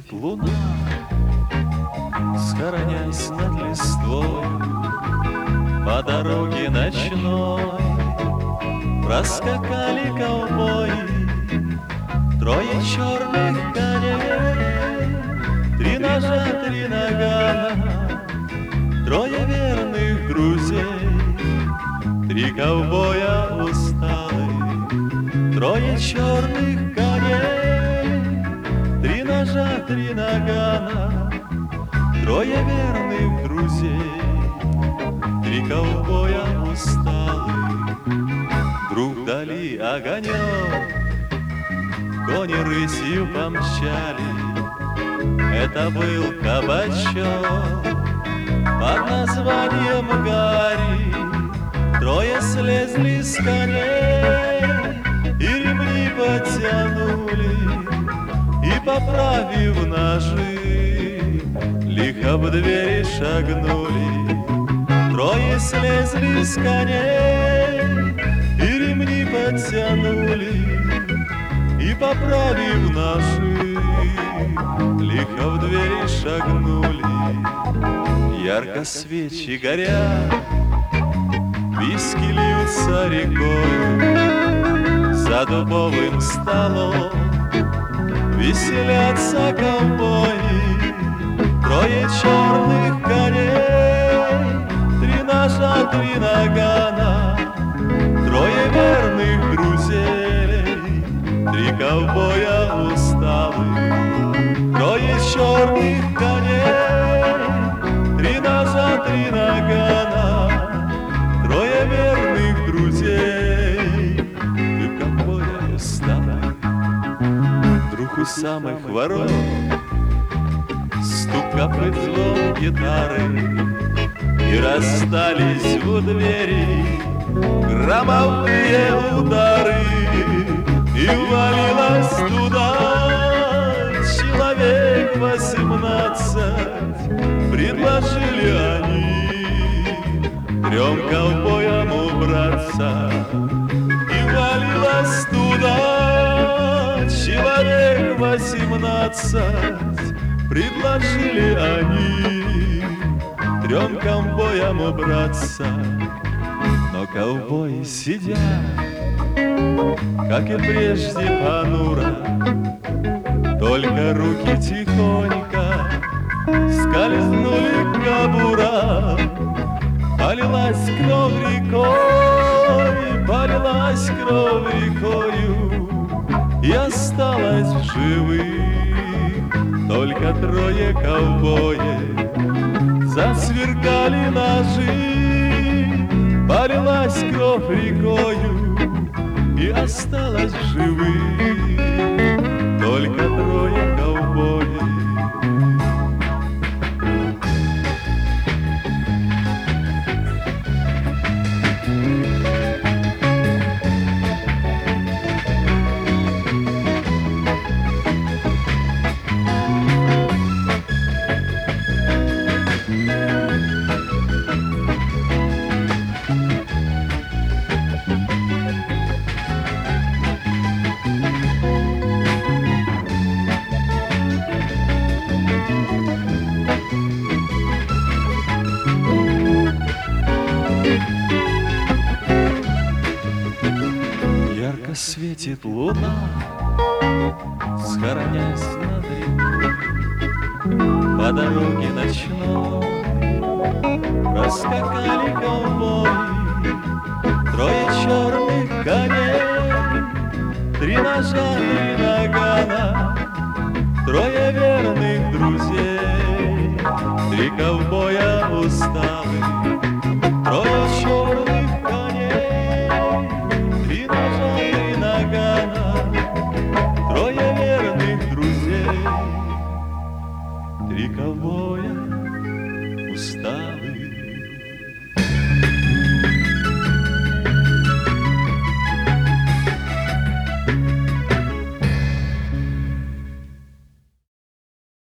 светит луна, схоронясь над листвой, по дороге ночной проскакали ковбои. Трое черных коней, три ножа, три нагана, трое верных друзей, три ковбоя усталых. Трое черных коней, три ножа, три нагана, трое верных друзей, три ковбоя усталых. Вдруг вдали огонек, кони рысью помчали. Это был кабачок под названием Гарри. Трое слезли с коней и ремни потянули, и, поправив ножи, лихо в двери шагнули. Трое слезли с коней и ремни потянули, и, поправив ножи, лихо в двери шагнули. Ярко свечи горят, виски льются рекой, за дубовым столом веселятся ковбои. Трое черных коней, три ножа, три нагана, трое верных друзей, три ковбоя усталых. Трое черных коней, три ножа, три нагана, трое верных друзей, три ковбоя усталых. Вдруг у самых ворот стук копыт, звон гитары, и расстались у двери громовые удары. И ввалилось туда человек 18, предложили они трем ковбоям убраться. И ввалилось туда человек 18, предложили они трем ковбоям убраться. Но ковбои сидят, как и прежде, понуро, только руки тихонько скользнули к кобурам. Полилась кровь рекой, полилась кровь рекою, и осталось в живых только трое ковбоев. Засверкали ножи, полилась кровь рекою, и осталось в живых только трое ковбоев. Ярко светит луна, схоронясь над рекой, по дороге ночной проскакали ковбои. Трое черных коней, три ножа, три нагана, трое верных друзей, три ковбоя усталых. Трое черных коней, три ножа, три нагана, трое верных друзей, три ковбоя усталых.